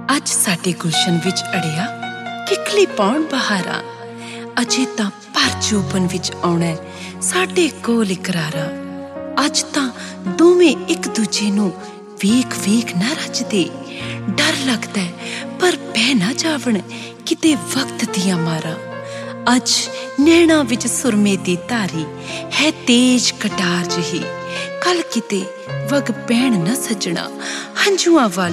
ਅੱਜ ਸਾਡੇ ਗੁਲਸ਼ਨ ਵਿੱਚ ਅੜਿਆ ਕਿੱਕਲੀ ਪਾਉਣ ਬਹਾਰਾਂ, ਅਜੇ ਤਾਂ ਭਰ ਜੋਬਨ ਵਿੱਚ ਆਉਣਾ ਸਾਡੇ ਕੋਲ ਇਕਰਾਰਾਂ। ਅੱਜ ਤਾਂ ਦੋਵੇਂ ਇੱਕ ਦੂਜੇ ਨੂੰ ਵੇਖ ਵੇਖ ਨਾ ਰੱਜਦੇ, ਡਰ ਲੱਗਦਾ ਪਰ ਪੈ ਨਾ ਜਾਵਣ ਕਿਤੇ ਵਕਤ ਦੀਆਂ ਮਾਰਾਂ। ਅੱਜ ਨੈਣਾ ਵਿੱਚ ਸੁਰਮੇ ਦੀ ਧਾਰੀ ਹੈ ਤੇਜ ਕਟਾਰ ਜਿਹੀ, ਕੱਲ ਕਿਤੇ ਵਗ ਪੈਣ ਨਾ ਸੱਜਣਾ ਹੰਝੂਆਂ ਵੱਲ